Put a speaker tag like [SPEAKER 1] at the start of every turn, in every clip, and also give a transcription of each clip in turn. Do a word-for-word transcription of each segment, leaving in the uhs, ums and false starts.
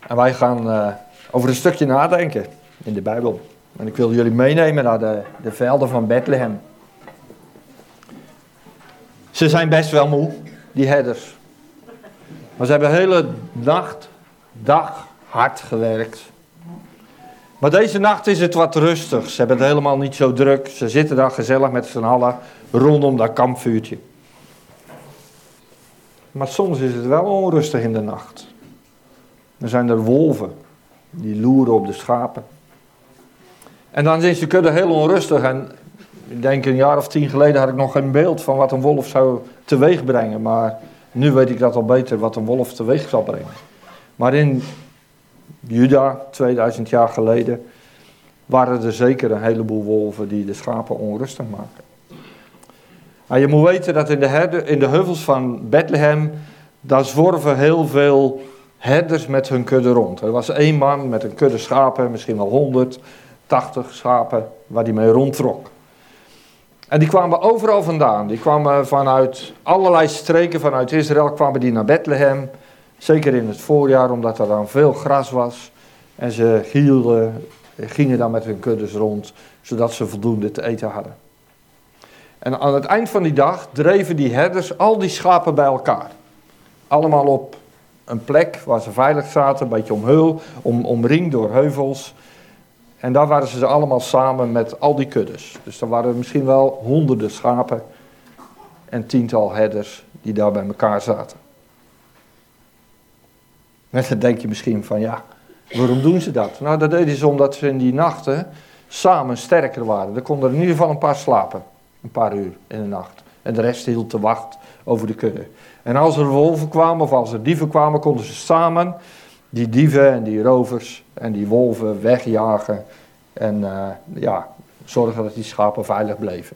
[SPEAKER 1] En wij gaan uh, over een stukje nadenken in de Bijbel. En ik wil jullie meenemen naar de, de velden van Bethlehem. Ze zijn best wel moe, die herders. Maar ze hebben de hele nacht, dag hard gewerkt. Maar deze nacht is het wat rustig. Ze hebben het helemaal niet zo druk. Ze zitten daar gezellig met z'n allen rondom dat kampvuurtje. Maar soms is het wel onrustig in de nacht. Er zijn er wolven die loeren op de schapen. En dan is de kudde heel onrustig. En ik denk een jaar of tien geleden had ik nog geen beeld van wat een wolf zou teweeg brengen. Maar nu weet ik dat al beter wat een wolf teweeg zal brengen. Maar in Juda, tweeduizend jaar geleden, waren er zeker een heleboel wolven die de schapen onrustig maken. Nou, je moet weten dat in de, herde, in de heuvels van Bethlehem, daar zworven heel veel herders met hun kudde rond. Er was één man met een kudde schapen, misschien wel honderd, tachtig schapen, waar hij mee rondtrok. En die kwamen overal vandaan. Die kwamen vanuit allerlei streken vanuit Israël, kwamen die naar Bethlehem. Zeker in het voorjaar, omdat er dan veel gras was. En ze hielden, gingen dan met hun kuddes rond, zodat ze voldoende te eten hadden. En aan het eind van die dag dreven die herders al die schapen bij elkaar. Allemaal op een plek waar ze veilig zaten, een beetje omhul, om, omringd door heuvels. En daar waren ze allemaal samen met al die kuddes. Dus er waren misschien wel honderden schapen en tiental herders die daar bij elkaar zaten. En dan denk je misschien van ja, waarom doen ze dat? Nou, dat deden ze omdat ze in die nachten samen sterker waren. Er konden er in ieder geval een paar slapen, een paar uur in de nacht. En de rest hield te wacht over de kudde. En als er wolven kwamen of als er dieven kwamen, konden ze samen die dieven en die rovers en die wolven wegjagen. En uh, ja, zorgen dat die schapen veilig bleven.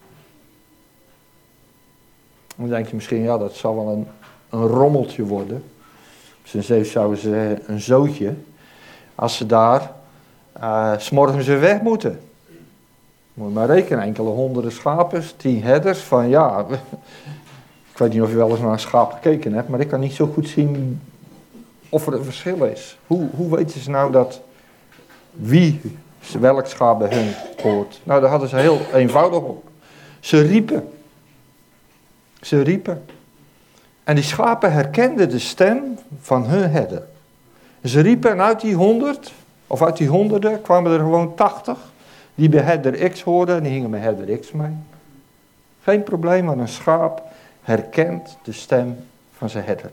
[SPEAKER 1] Dan denk je misschien, ja, dat zal wel een, een rommeltje worden. Zijn zeef zouden ze zeggen, een zootje. Als ze daar uh, 's morgens weer weg moeten. Moet je maar rekenen, enkele honderden schapen, tien herders. Van ja, ik weet niet of je wel eens naar een schaap gekeken hebt, maar ik kan niet zo goed zien of er een verschil is. Hoe, hoe weten ze nou dat wie welk schaap bij hun hoort? Nou, daar hadden ze heel eenvoudig op. Ze riepen. Ze riepen. En die schapen herkenden de stem van hun herder. Ze riepen en uit die honderd, of uit die honderden, kwamen er gewoon tachtig. Die bij herder X hoorden en die hingen met herder X mee. Geen probleem, maar een schaap herkent de stem van zijn herder.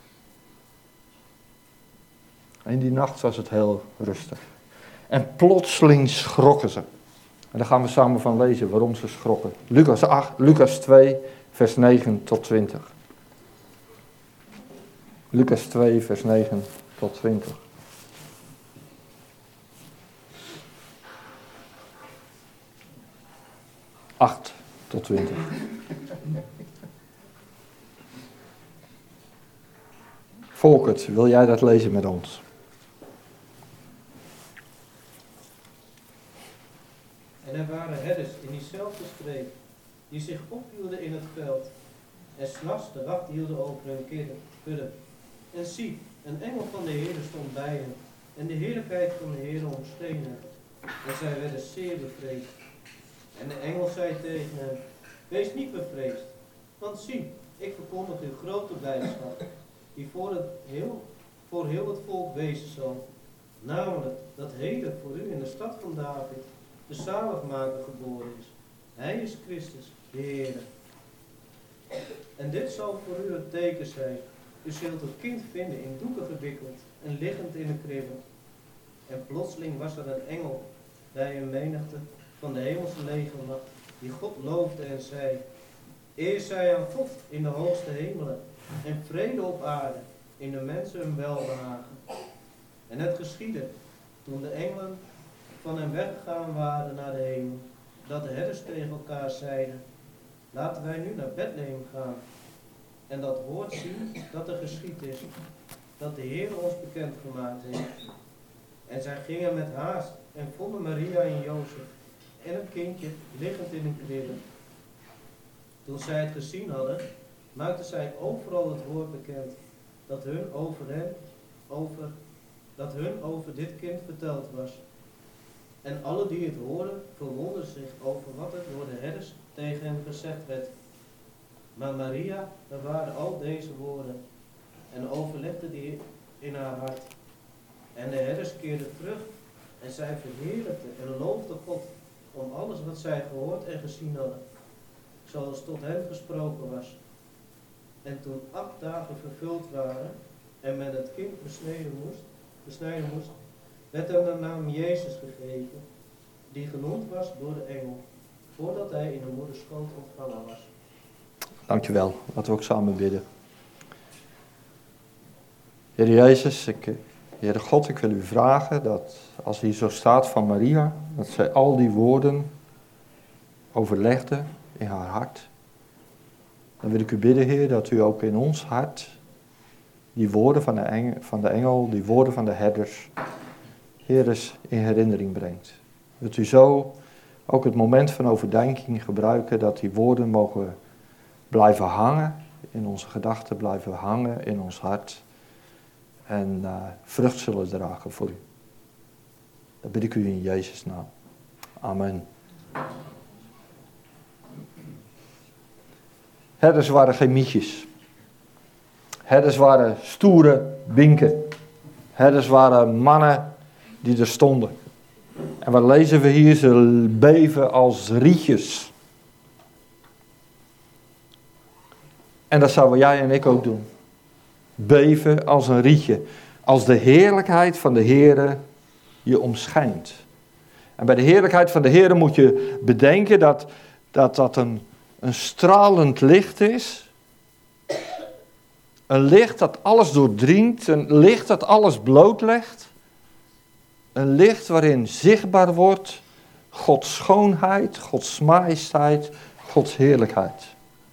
[SPEAKER 1] In die nacht was het heel rustig. En plotseling schrokken ze. En daar gaan we samen van lezen waarom ze schrokken. Lucas, acht, Lucas twee, vers negen tot twintig. Lucas twee, vers negen tot twintig. acht tot twintig. Volkert, wil jij dat lezen met ons?
[SPEAKER 2] En er waren herders in diezelfde streek, die zich ophielden in het veld, en 's nachts de wacht hielden over hun kudde. En zie, een engel van de Heere stond bij hen, en de heerlijkheid van de Heere omscheen hen, en zij werden zeer bevreesd. En de engel zei tegen hen, wees niet bevreesd, want zie, ik verkondig u grote blijdschap, die voor, het heel, voor heel het volk wezen zal. Namelijk, dat heden voor u in de stad van David de zaligmaker geboren is. Hij is Christus, de Heere. En dit zal voor u het teken zijn. U zult het kind vinden in doeken gewikkeld en liggend in een kribbe. En plotseling was er een engel bij een menigte van de hemelse legermacht, die God loofde en zei, eer zij aan God in de hoogste hemelen en vrede op aarde, in de mensen hun welbehagen. En het geschiedde, toen de engelen van hen weggegaan waren naar de hemel, dat de herders tegen elkaar zeiden, laten wij nu naar Bethlehem gaan en dat woord zien dat er geschied is, dat de Heer ons bekend gemaakt heeft. En zij gingen met haast en vonden Maria en Jozef en het kindje liggend in een kribbe. Toen zij het gezien hadden, maakten zij overal het woord bekend, dat hun over hen, over dat hun over dit kind verteld was. En alle die het hoorden, verwonderden zich over wat er door de herders tegen hen gezegd werd. Maar Maria bewaarde al deze woorden en overlegde die in haar hart. En de herders keerden terug en zij verheerlijkten en loofden God om alles wat zij gehoord en gezien hadden, zoals tot hen gesproken was. En toen acht dagen vervuld waren en men het kind besneden moest, besnijden moest, werd hem de naam Jezus gegeven, die genoemd was door de engel, voordat hij in de moederschoot ontvangen was.
[SPEAKER 1] Dankjewel. Laten we ook samen bidden. Heer Jezus, ik, Heere God, ik wil u vragen dat als hier zo staat van Maria, dat zij al die woorden overlegde in haar hart. Dan wil ik u bidden, Heer, dat u ook in ons hart die woorden van de engel, van de engel die woorden van de herders, Heer, eens in herinnering brengt. Dat u zo ook het moment van overdenking gebruiken, dat die woorden mogen blijven hangen, in onze gedachten blijven hangen, in ons hart. En uh, vrucht zullen dragen voor u. Dat bid ik u in Jezus' naam. Amen. Herders waren geen mietjes. Herders waren stoere binken. Herders waren mannen die er stonden. En wat lezen we hier? Ze beven als rietjes. En dat zouden jij en ik ook doen. Beven als een rietje. Als de heerlijkheid van de Heere je omschijnt. En bij de heerlijkheid van de Heere moet je bedenken dat dat, dat een, een stralend licht is. Een licht dat alles doordringt. Een licht dat alles blootlegt. Een licht waarin zichtbaar wordt Gods schoonheid, Gods majesteit, Gods heerlijkheid.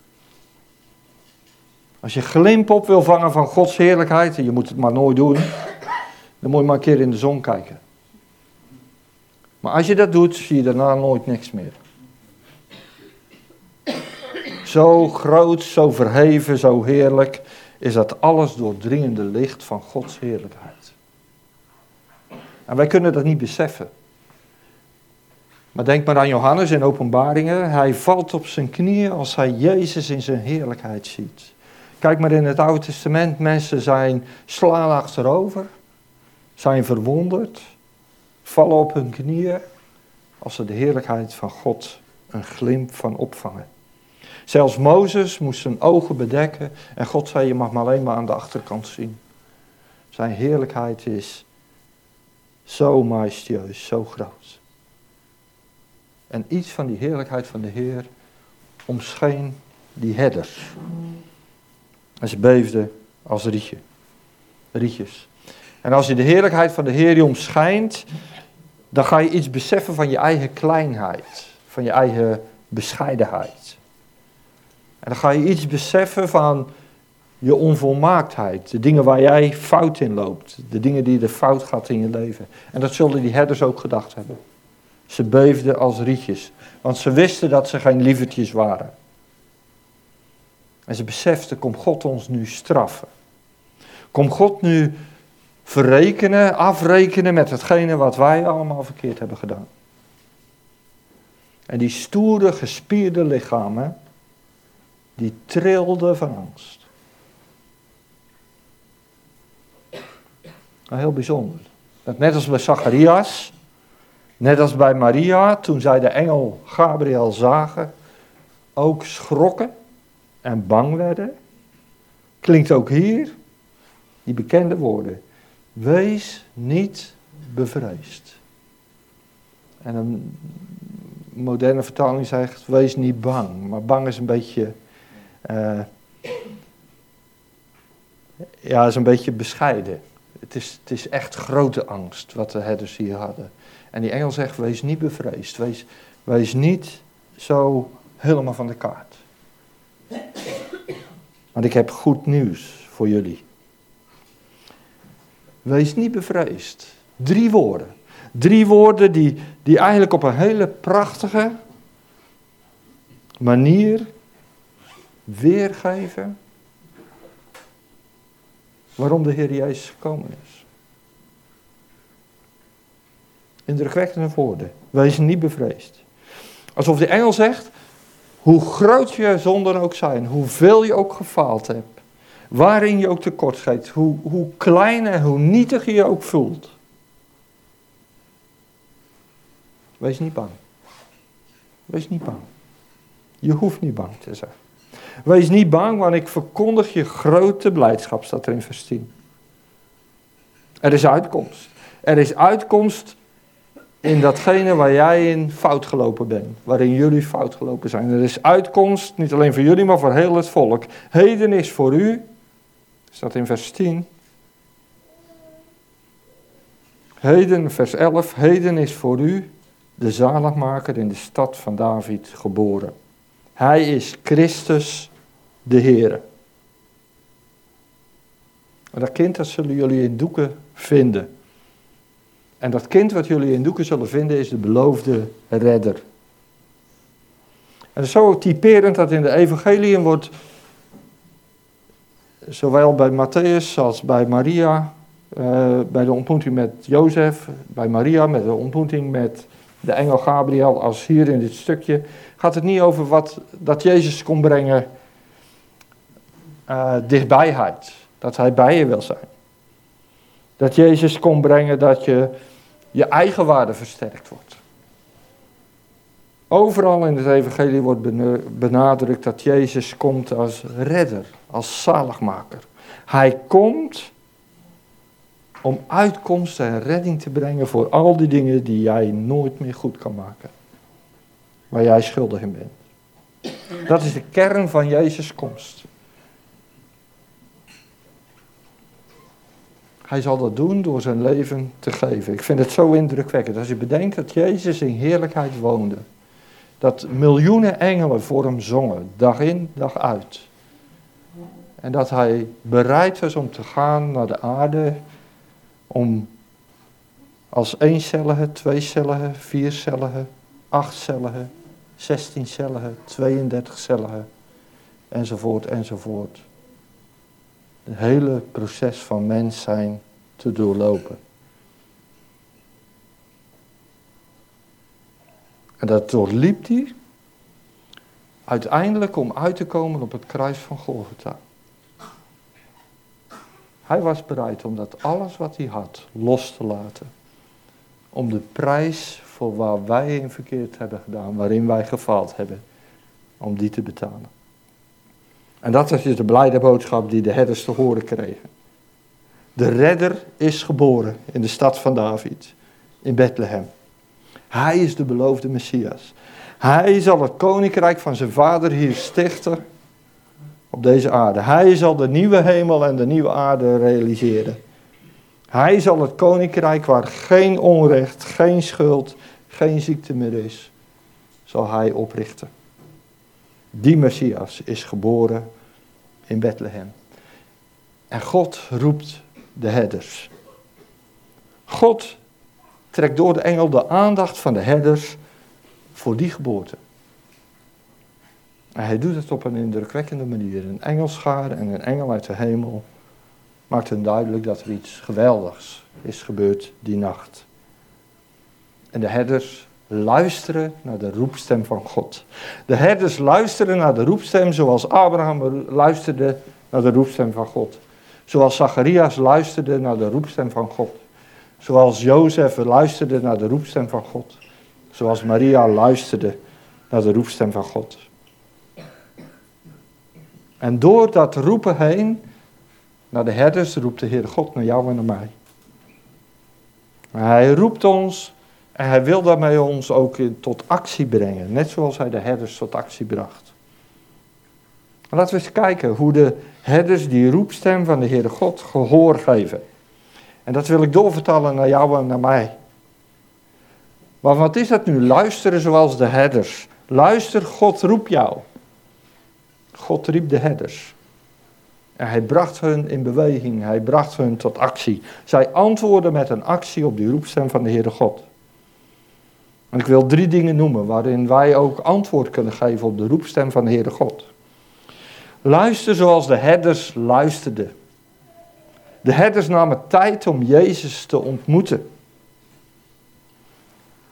[SPEAKER 1] Als je glimp op wil vangen van Gods heerlijkheid, en je moet het maar nooit doen, dan moet je maar een keer in de zon kijken. Maar als je dat doet, zie je daarna nooit niks meer. Zo groot, zo verheven, zo heerlijk is dat alles doordringende licht van Gods heerlijkheid. En wij kunnen dat niet beseffen. Maar denk maar aan Johannes in Openbaringen. Hij valt op zijn knieën als hij Jezus in zijn heerlijkheid ziet. Kijk maar in het Oude Testament. Mensen zijn slaan achterover. Zijn verwonderd. Vallen op hun knieën. Als ze de heerlijkheid van God een glimp van opvangen. Zelfs Mozes moest zijn ogen bedekken. En God zei, je mag maar alleen maar aan de achterkant zien. Zijn heerlijkheid is zo majestueus, zo groot. En iets van die heerlijkheid van de Heer omscheen die herders. En ze beefden als rietje, rietjes. En als je de heerlijkheid van de Heer je omschijnt, dan ga je iets beseffen van je eigen kleinheid. Van je eigen bescheidenheid. En dan ga je iets beseffen van je onvolmaaktheid. De dingen waar jij fout in loopt. De dingen die er fout gaat in je leven. En dat zullen die herders ook gedacht hebben. Ze beefden als rietjes. Want ze wisten dat ze geen lievertjes waren. En ze beseften, kom God ons nu straffen. Kom God nu verrekenen, afrekenen met hetgene wat wij allemaal verkeerd hebben gedaan. En die stoere, gespierde lichamen, die trilden van angst. Nou, heel bijzonder. Dat net als bij Zacharias, net als bij Maria, toen zij de engel Gabriel zagen, ook schrokken en bang werden. Klinkt ook hier die bekende woorden. Wees niet bevreesd. En een moderne vertaling zegt, wees niet bang. Maar bang is een beetje, uh, ja, is een beetje bescheiden. Het is, het is echt grote angst wat de herders hier hadden. En die engel zegt, wees niet bevreesd. Wees, wees niet zo helemaal van de kaart. Want ik heb goed nieuws voor jullie. Wees niet bevreesd. Drie woorden. Drie woorden die, die eigenlijk op een hele prachtige manier weergeven waarom de Heer Jezus gekomen is. Indrukwekkende woorden. Wees niet bevreesd. Alsof die engel zegt, hoe groot je zonden ook zijn, hoeveel je ook gefaald hebt, waarin je ook tekortschiet, hoe, hoe klein en hoe nietig je je ook voelt. Wees niet bang. Wees niet bang. Je hoeft niet bang te zijn. Wees niet bang, want ik verkondig je grote blijdschap, staat er in vers tien. Er is uitkomst. Er is uitkomst in datgene waar jij in fout gelopen bent. Waarin jullie fout gelopen zijn. Er is uitkomst, niet alleen voor jullie, maar voor heel het volk. Heden is voor u, staat in vers tien. Heden, vers elf. Heden is voor u de zaligmaker in de stad van David geboren. Hij is Christus de Heere. En dat kind, dat zullen jullie in doeken vinden. En dat kind wat jullie in doeken zullen vinden is de beloofde redder. En het is zo typerend dat in de evangeliën wordt, zowel bij Matthäus als bij Maria, uh, bij de ontmoeting met Jozef, bij Maria met de ontmoeting met de engel Gabriel, als hier in dit stukje, gaat het niet over wat dat Jezus kon brengen uh, dichtbijheid. Dat hij bij je wil zijn. Dat Jezus kon brengen dat je je eigen waarde versterkt wordt. Overal in het evangelie wordt benadrukt dat Jezus komt als redder, als zaligmaker. Hij komt om uitkomst en redding te brengen voor al die dingen die jij nooit meer goed kan maken. Waar jij schuldig in bent. Dat is de kern van Jezus' komst. Hij zal dat doen door zijn leven te geven. Ik vind het zo indrukwekkend. Als je bedenkt dat Jezus in heerlijkheid woonde. Dat miljoenen engelen voor hem zongen, dag in, dag uit. En dat hij bereid was om te gaan naar de aarde. Om als eencellige, tweecellige, viercellige, achtcellige, zestiencellige, tweeëndertigcellige, enzovoort, enzovoort. Het hele proces van mens zijn te doorlopen. En dat doorliep hij uiteindelijk om uit te komen op het kruis van Golgotha. Hij was bereid om dat alles wat hij had los te laten. Om de prijs voor waar wij in verkeerd hebben gedaan, waarin wij gefaald hebben, om die te betalen. En dat is de blijde boodschap die de herders te horen kregen. De redder is geboren in de stad van David, in Bethlehem. Hij is de beloofde Messias. Hij zal het koninkrijk van zijn vader hier stichten op deze aarde. Hij zal de nieuwe hemel en de nieuwe aarde realiseren. Hij zal het koninkrijk waar geen onrecht, geen schuld, geen ziekte meer is, zal hij oprichten. Die Messias is geboren in Bethlehem. En God roept de herders. God trekt door de engel de aandacht van de herders voor die geboorte. En hij doet het op een indrukwekkende manier. Een engelschaar en een engel uit de hemel maakt hen duidelijk dat er iets geweldigs is gebeurd die nacht. En de herders luisteren naar de roepstem van God. De herders luisteren naar de roepstem zoals Abraham luisterde naar de roepstem van God. Zoals Zacharias luisterde naar de roepstem van God. Zoals Jozef luisterde naar de roepstem van God. Zoals Maria luisterde naar de roepstem van God. En door dat roepen heen naar de herders roept de Heer God naar jou en naar mij. Hij roept ons en hij wil daarmee ons ook tot actie brengen. Net zoals hij de herders tot actie bracht. Laten we eens kijken hoe de herders die roepstem van de Heere God gehoor geven. En dat wil ik doorvertalen naar jou en naar mij. Maar wat is dat nu? Luisteren zoals de herders. Luister, God roept jou. God riep de herders. En hij bracht hun in beweging. Hij bracht hun tot actie. Zij antwoorden met een actie op die roepstem van de Heere God. En ik wil drie dingen noemen waarin wij ook antwoord kunnen geven op de roepstem van de Heere God. Luister zoals de herders luisterden. De herders namen tijd om Jezus te ontmoeten.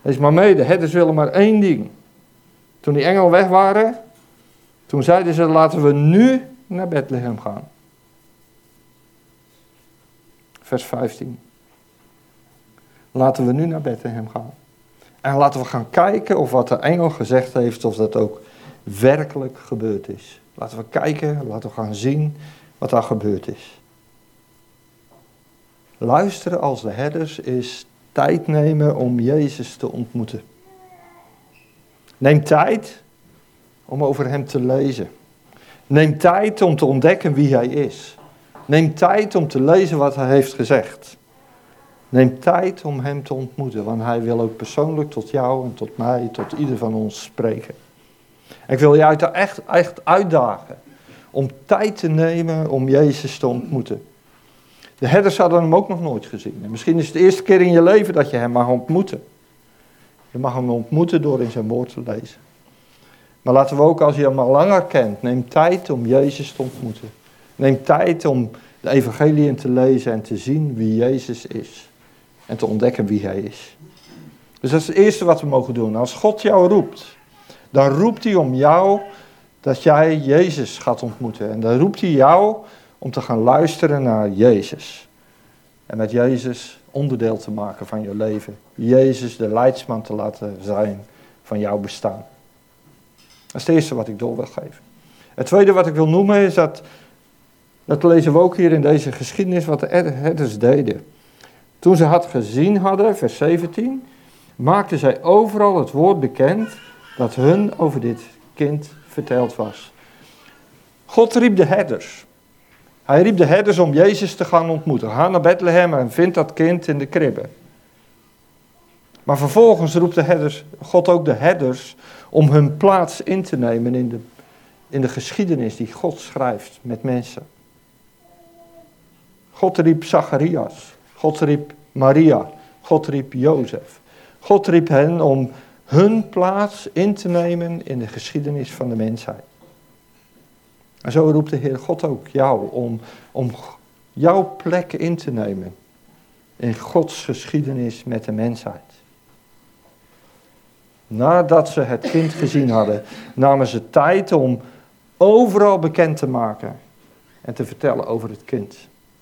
[SPEAKER 1] Lees maar mee, de herders willen maar één ding. Toen die engelen weg waren, toen zeiden ze, laten we nu naar Bethlehem gaan. Vers vijftien. Laten we nu naar Bethlehem gaan. En laten we gaan kijken of wat de engel gezegd heeft, of dat ook werkelijk gebeurd is. Laten we kijken, laten we gaan zien wat daar gebeurd is. Luisteren als de herders is tijd nemen om Jezus te ontmoeten. Neem tijd om over hem te lezen. Neem tijd om te ontdekken wie hij is. Neem tijd om te lezen wat hij heeft gezegd. Neem tijd om hem te ontmoeten, want hij wil ook persoonlijk tot jou en tot mij, tot ieder van ons spreken. En ik wil je uit echt, echt uitdagen om tijd te nemen om Jezus te ontmoeten. De herders hadden hem ook nog nooit gezien. En misschien is het de eerste keer in je leven dat je hem mag ontmoeten. Je mag hem ontmoeten door in zijn woord te lezen. Maar laten we ook, als je hem al langer kent, neem tijd om Jezus te ontmoeten. Neem tijd om de evangeliën te lezen en te zien wie Jezus is. En te ontdekken wie hij is. Dus dat is het eerste wat we mogen doen. Als God jou roept, dan roept hij om jou dat jij Jezus gaat ontmoeten. En dan roept hij jou om te gaan luisteren naar Jezus. En met Jezus onderdeel te maken van je leven. Jezus de leidsman te laten zijn van jouw bestaan. Dat is het eerste wat ik door wil geven. Het tweede wat ik wil noemen is dat, dat lezen we ook hier in deze geschiedenis, wat de herders deden. Toen ze het gezien hadden, vers zeventien, maakten zij overal het woord bekend dat hun over dit kind verteld was. God riep de herders. Hij riep de herders om Jezus te gaan ontmoeten. Ga naar Bethlehem en vind dat kind in de kribbe. Maar vervolgens roept de herders, God ook de herders om hun plaats in te nemen in de, in de geschiedenis die God schrijft met mensen. God riep Zacharias. God riep Maria. God riep Jozef. God riep hen om hun plaats in te nemen in de geschiedenis van de mensheid. En zo roept de Heer God ook jou om, om jouw plek in te nemen in Gods geschiedenis met de mensheid. Nadat ze het kind gezien hadden, namen ze tijd om overal bekend te maken en te vertellen over het kind.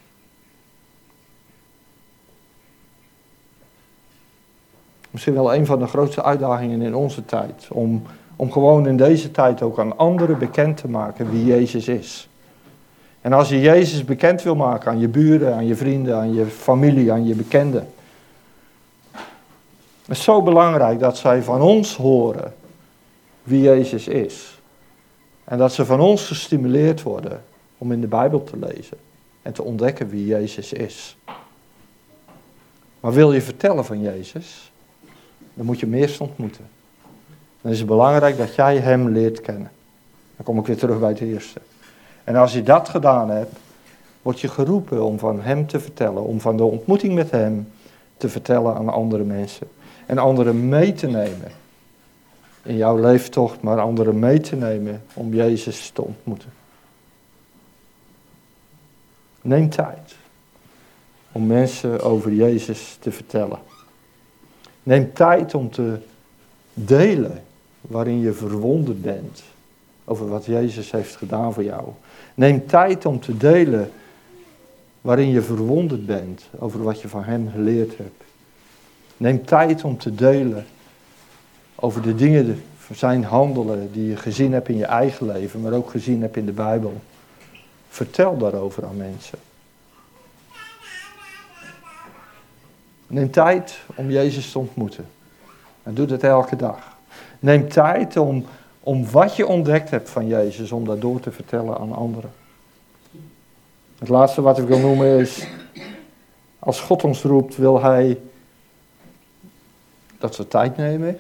[SPEAKER 1] Misschien wel een van de grootste uitdagingen in onze tijd. Om, om gewoon in deze tijd ook aan anderen bekend te maken wie Jezus is. En als je Jezus bekend wil maken aan je buren, aan je vrienden, aan je familie, aan je bekenden. Het is zo belangrijk dat zij van ons horen wie Jezus is. En dat ze van ons gestimuleerd worden om in de Bijbel te lezen. En te ontdekken wie Jezus is. Maar wil je vertellen van Jezus? Dan moet je hem eerst ontmoeten. Dan is het belangrijk dat jij hem leert kennen. Dan kom ik weer terug bij het eerste. En als je dat gedaan hebt, word je geroepen om van hem te vertellen. Om van de ontmoeting met hem te vertellen aan andere mensen. En anderen mee te nemen. In jouw leeftocht, maar anderen mee te nemen om Jezus te ontmoeten. Neem tijd om mensen over Jezus te vertellen. Neem tijd om te delen waarin je verwonderd bent over wat Jezus heeft gedaan voor jou. Neem tijd om te delen waarin je verwonderd bent over wat je van hem geleerd hebt. Neem tijd om te delen over de dingen, zijn handelen die je gezien hebt in je eigen leven, maar ook gezien hebt in de Bijbel. Vertel daarover aan mensen. Neem tijd om Jezus te ontmoeten. En doe dat elke dag. Neem tijd om, om wat je ontdekt hebt van Jezus, om dat door te vertellen aan anderen. Het laatste wat ik wil noemen is, als God ons roept, wil Hij dat we tijd nemen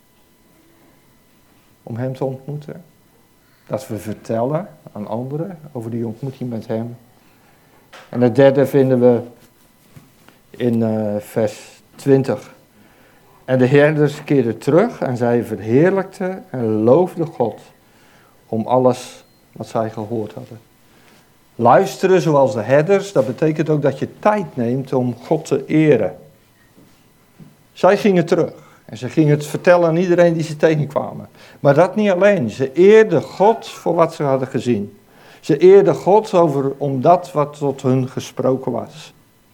[SPEAKER 1] om Hem te ontmoeten. Dat we vertellen aan anderen over die ontmoeting met Hem. En het derde vinden we in uh, vers twintig. En de herders keerden terug en zij verheerlijkten en loofden God om alles wat zij gehoord hadden. Luisteren zoals de herders, dat betekent ook dat je tijd neemt om God te eren. Zij gingen terug En ze gingen het vertellen aan iedereen die ze tegenkwamen. Maar dat niet alleen. Ze eerden God voor wat ze hadden gezien. Ze eerden God over om dat wat tot hun gesproken was.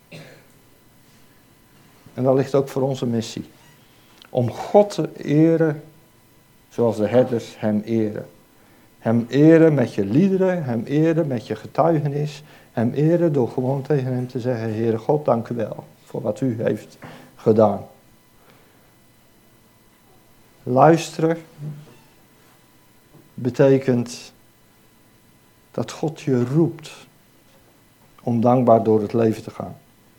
[SPEAKER 1] En dat ligt ook voor onze missie. Om God te eren zoals de herders hem eren. Hem eren met je liederen, hem eren met je getuigenis. Hem eren door gewoon tegen hem te zeggen, Heere God, dank u wel voor wat u heeft gedaan. Luisteren betekent dat God je roept om dankbaar door het leven te gaan.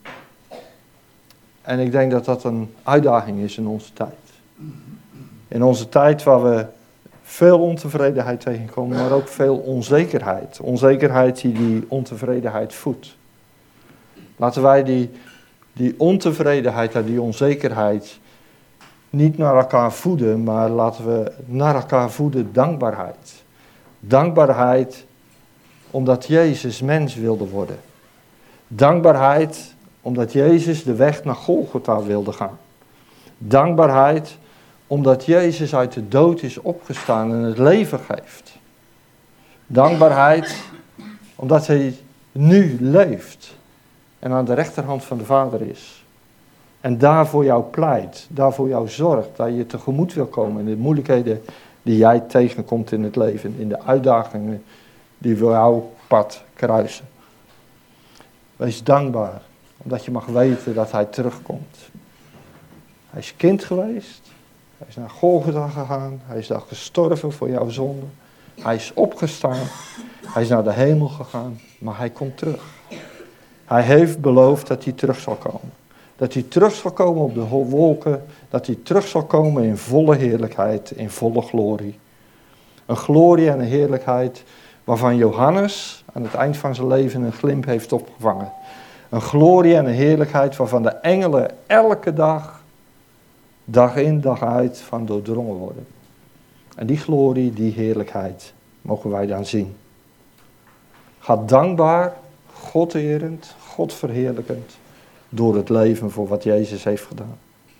[SPEAKER 1] En ik denk dat dat een uitdaging is in onze tijd. In onze tijd waar we veel ontevredenheid tegenkomen, maar ook veel onzekerheid. Onzekerheid die die ontevredenheid voedt. Laten wij die, die ontevredenheid en die onzekerheid niet naar elkaar voeden, maar laten we naar elkaar voeden dankbaarheid. Dankbaarheid omdat Jezus mens wilde worden. Dankbaarheid omdat Jezus de weg naar Golgotha wilde gaan. Dankbaarheid omdat Jezus uit de dood is opgestaan en het leven geeft. Dankbaarheid omdat hij nu leeft en aan de rechterhand van de Vader is. En daar voor jou pleit, daar voor jou zorgt, dat je tegemoet wil komen in de moeilijkheden die jij tegenkomt in het leven, in de uitdagingen die voor jouw pad kruisen. Wees dankbaar, omdat je mag weten dat hij terugkomt. Hij is kind geweest, hij is naar Golgotha gegaan, hij is daar gestorven voor jouw zonde. Hij is opgestaan, hij is naar de hemel gegaan, maar hij komt terug. Hij heeft beloofd dat hij terug zal komen. Dat hij terug zal komen op de wolken, dat hij terug zal komen in volle heerlijkheid, in volle glorie. Een glorie en een heerlijkheid waarvan Johannes aan het eind van zijn leven een glimp heeft opgevangen. Een glorie en een heerlijkheid waarvan de engelen elke dag, dag in dag uit, van doordrongen worden. En die glorie, die heerlijkheid, mogen wij dan zien. Ga dankbaar, God erend, God verheerlijkend, door het leven voor wat Jezus heeft gedaan.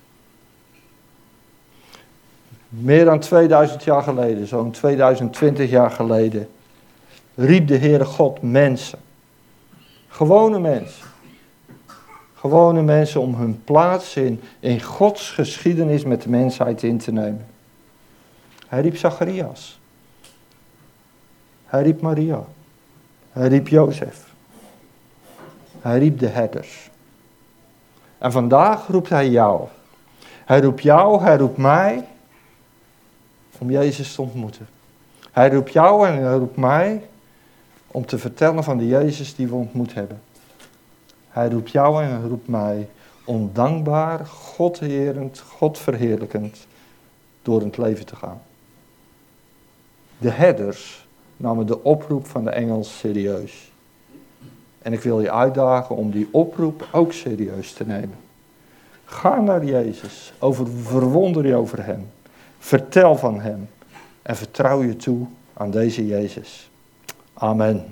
[SPEAKER 1] Meer dan tweeduizend jaar geleden, zo'n tweeduizend twintig jaar geleden, riep de Heere God mensen. Gewone mensen. Gewone mensen om hun plaats in, in Gods geschiedenis met de mensheid in te nemen. Hij riep Zacharias. Hij riep Maria. Hij riep Jozef. Hij riep de herders. En vandaag roept hij jou. Hij roept jou, hij roept mij om Jezus te ontmoeten. Hij roept jou en hij roept mij om te vertellen van de Jezus die we ontmoet hebben. Hij roept jou en hij roept mij om dankbaar, God erend, God verheerlijkend door het leven te gaan. De herders namen de oproep van de engel serieus. En ik wil je uitdagen om die oproep ook serieus te nemen. Ga naar Jezus, over, verwonder je over hem. Vertel van hem en vertrouw je toe aan deze Jezus. Amen.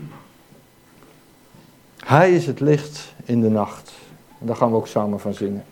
[SPEAKER 1] Hij is het licht in de nacht. En daar gaan we ook samen van zingen.